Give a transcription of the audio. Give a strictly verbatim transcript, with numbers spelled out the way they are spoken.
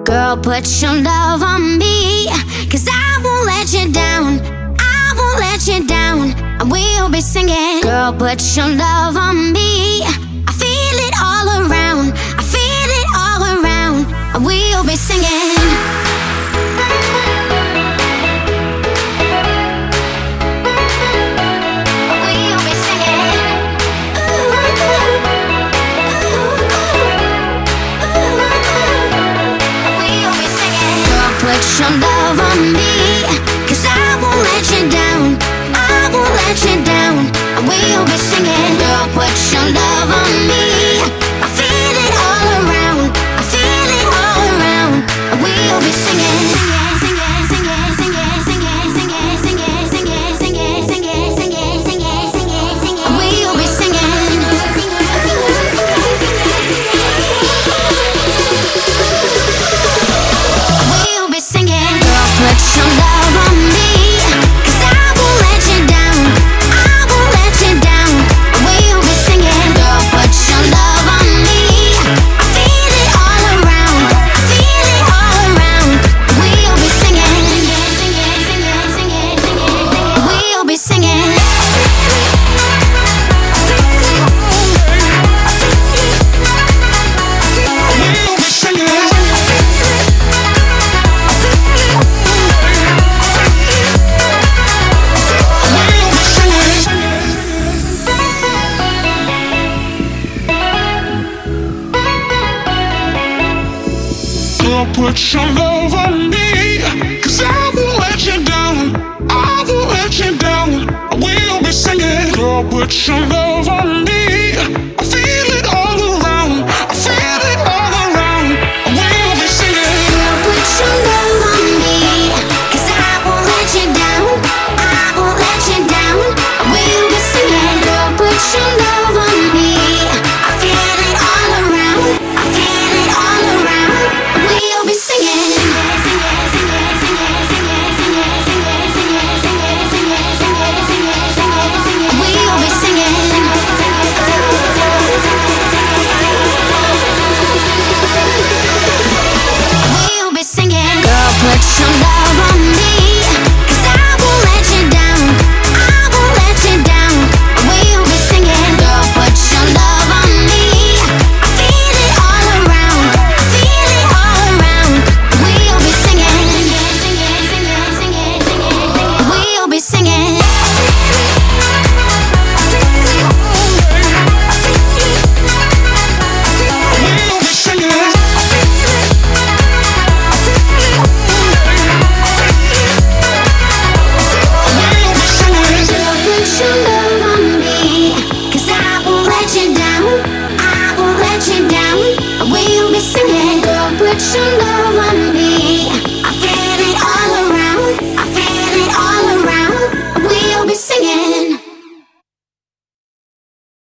Girl, put your love on me, 'cause I won't let you down. I won't let you down. And we'll be singing. Girl, put your love on me. I feel it all around. I feel it all around. And we'll be singing. Put your love on me, 'cause I won't let you down. I won't let you down. And we'll be singing. Girl, put your love on me. I feel it all around. I feel it all around. And we'll be singing. Put your love on me, 'cause I won't let you down. I won't let you down. We'll be singing. Girl, put your love on me. I feel it all around. I feel it all around. We'll be singing. We'll be singing. Put your love on me, 'cause I won't let you down. I won't let you down. We'll be singing. Girl, put your love on me. I feel it all around. I feel it all around. We'll be singing. Girl, put your love on me, 'cause I won't let you down. I won't let you down. We'll be singing. Girl, put your love on me. I feel it all around. I feel it all around. We'll be singing. We'll be singing. We'll be singing. Girl, put your love on me, 'cause I won't let you down. I won't let you down. We'll be singing. Girl, put your love on me. I feel it all around. I feel it all around. We'll be singing. We'll be singing. Put your